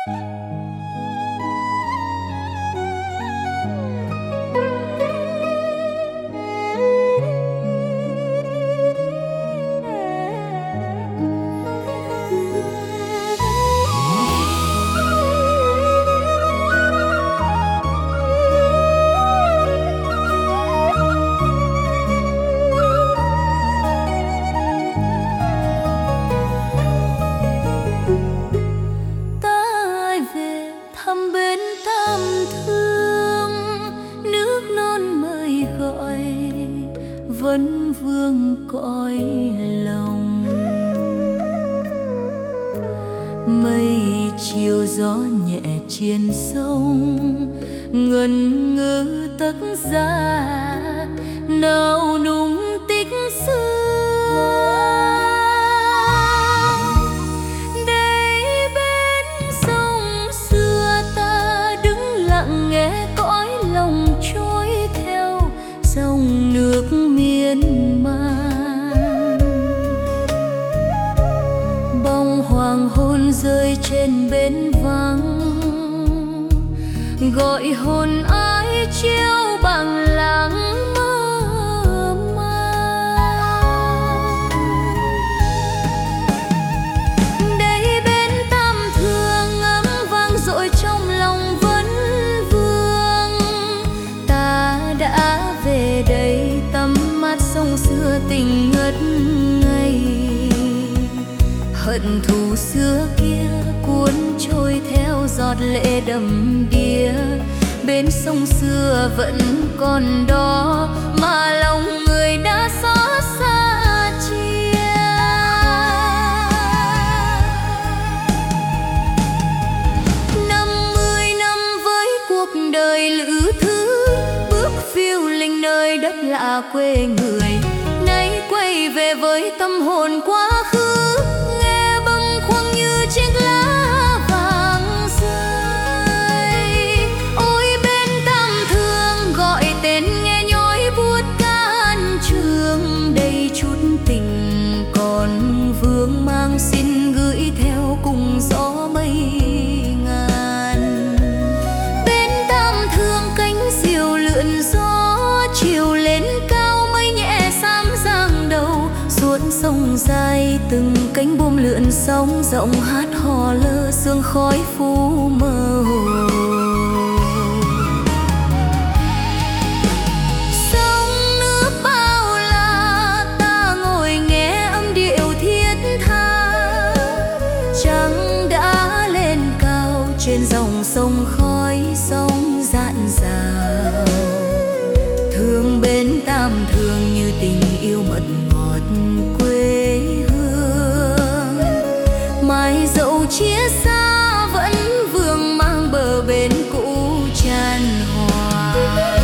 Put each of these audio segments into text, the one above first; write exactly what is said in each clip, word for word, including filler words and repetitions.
vẫn vương cõi lòng. Mây chiều gió nhẹ trên sông, ngần ngừ tấc ra nào nung tích xưa. Đây bên sông xưa ta đứng lặng nghe cõi lòng trôi theo dòng nước miên man. Bóng hoàng hôn rơi trên bến vắng, gọi hồn ai chiêu bằng lắng mơ man. Đây bên tam thương ngấm vang dội trong lòng vấn vương. Ta đã về đây tắm mát sông xưa tình ngất ngây. Hận thù xưa kia cuốn trôi theo giọt lệ đầm đìa. Bên sông xưa vẫn còn đó mà lòng người đã xót xa chia. Năm mươi năm với cuộc đời lữ thứ, bước phiêu linh nơi đất lạ quê người. Nay quay về với tâm hồn quá khứ, chiếc lá vàng rơi. Ôi bên tam thương gọi tên nghe nhói buốt can trường. Đây chút tình còn vương mang xin gửi theo cùng gió mây ngàn. Bên tam thương cánh diều lượn gió chiều lên cao, mây nhẹ xám giang đầu. Suốt sông dài từng cánh buồm lượn sóng rộng, hát hò lơ sương khói phủ mơ hồ. Sông nước bao la ta ngồi nghe âm điệu thiết tha. Trăng đã lên cao trên dòng sông khói sóng dạn dào. Thương bên tam thương như tình yêu mật ngọt quê hương. Mai dẫu chia xa vẫn vương mang bờ bên cũ tràn hòa.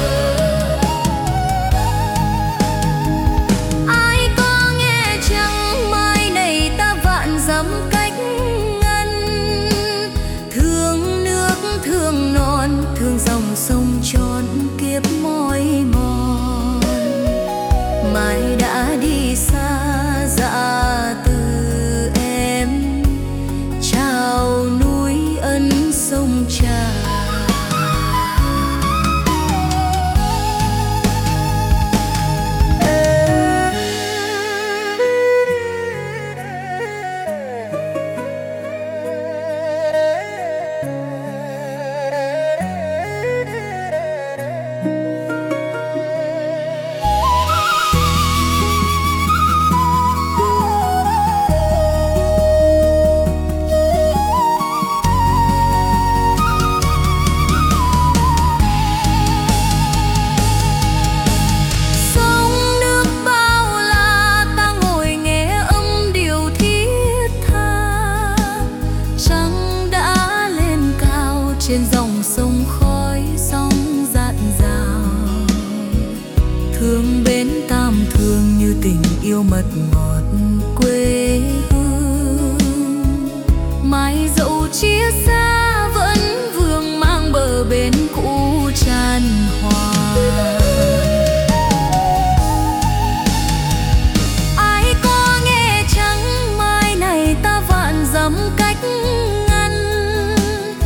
Ai có nghe chăng mai này ta vạn dặm cách ngăn. Thương nước thương non thương dòng sông tròn kiếp mỏi mòn. Mai đã đi xa dạ từ em, chào núi ân sông Trà. Trên dòng sông khói sóng dạn dào. Thương bên tam thương như tình yêu mật ngọt quê hương. Mai dẫu chia xa vẫn vương mang bờ bên cũ tràn hòa. Ai có nghe chăng mai này ta vạn dặm cách ngăn.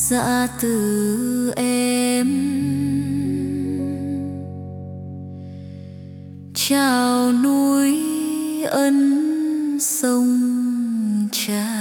dạ từ em. Chào núi ân sông trà.